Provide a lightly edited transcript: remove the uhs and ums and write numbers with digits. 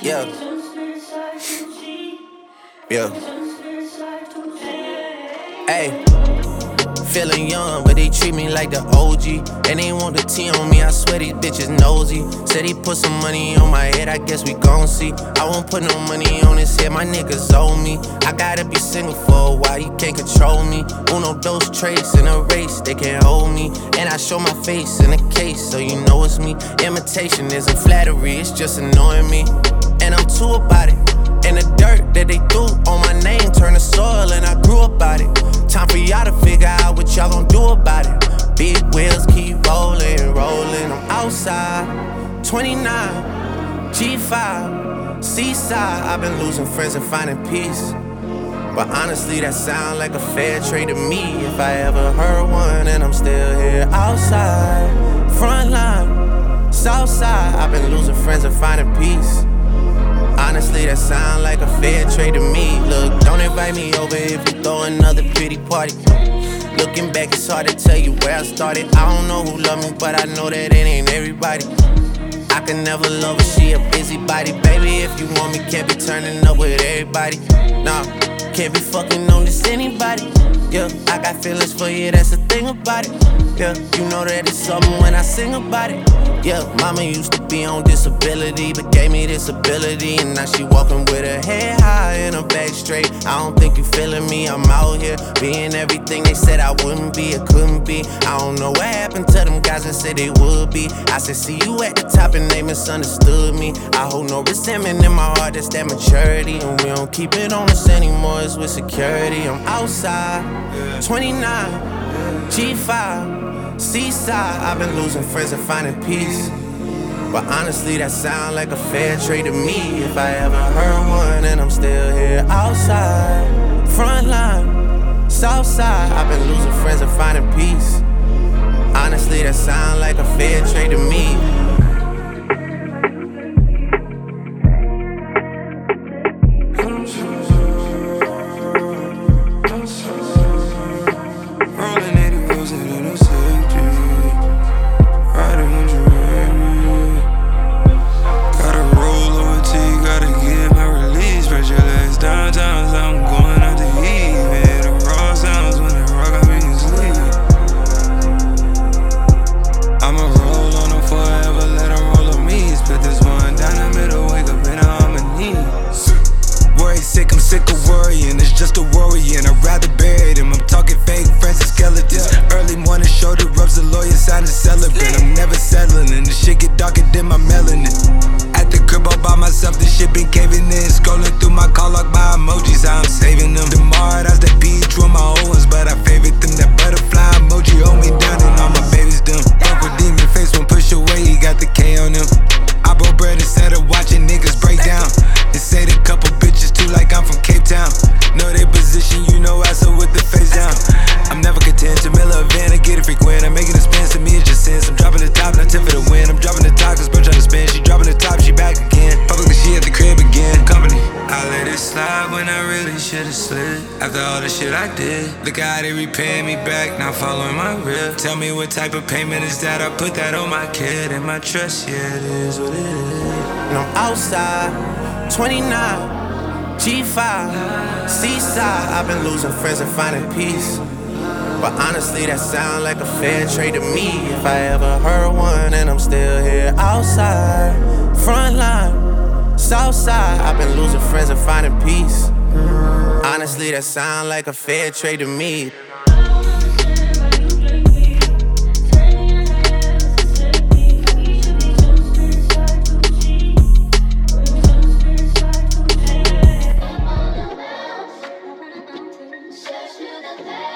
Yeah. Yeah. Hey. Feeling young, but they treat me like the OG. And they want the T on me, I swear these bitches nosy. Said he put some money on my head, I guess we gon' see. I won't put no money on his head, my niggas owe me. I gotta be single for a while, you can't control me. Uno, those traits in a race, they can't hold me. And I show my face in a case, so you know it's me. Imitation isn't flattery, it's just annoying me. And I'm too about it. And the dirt that they threw on my name turned to soil, and I grew about it. Time for y'all to figure out what y'all gon' do about it. Big wheels keep rolling, rolling. I'm outside, 29, G5, Seaside. I've been losing friends and finding peace. But honestly, that sound like a fair trade to me. If I ever heard one, and I'm still here outside, front line, south side. I've been losing friends and finding peace. Honestly, that sound like a fair trade to me. Look, don't invite me over if you throw another pity party. Looking back, it's hard to tell you where I started. I don't know who loved me, but I know that it ain't everybody. I can never love her, she a busybody. Baby, if you want me, can't be turning up with everybody. Nah, can't be fucking on this anybody. Yeah, I got feelings for you, that's the thing about it. Yeah, you know that it's something when I sing about it. Yeah, mama used to be on disability, but gave me this ability. And now she walking with her head high and her back straight. I don't think you feeling me, I'm out here being everything they said I wouldn't be, or couldn't be. I don't know what happened to them guys that said they would be. I said see you at the top and they misunderstood me. I hold no resentment in my heart, that's that maturity. And we don't keep it on us anymore, it's with security. I'm outside, 29, G5, Seaside. I've been losing friends and finding peace. But honestly, that sound like a fair trade to me. If I ever heard one, and I'm still here outside, front line, south side. I've been losing friends and finding peace. Honestly, that sound like a fair trade to me. Look how they repaying me back, not following my rip. Tell me what type of payment is that? I put that on my kid and my trust, yeah, it is what it is. And I'm outside, 29, G5, Seaside. I've been losing friends and finding peace. But honestly, that sound like a fair trade to me. If I ever heard one, and I'm still here outside, front line, south side. I've been losing friends and finding peace. Honestly, that sound like a fair trade to me. Should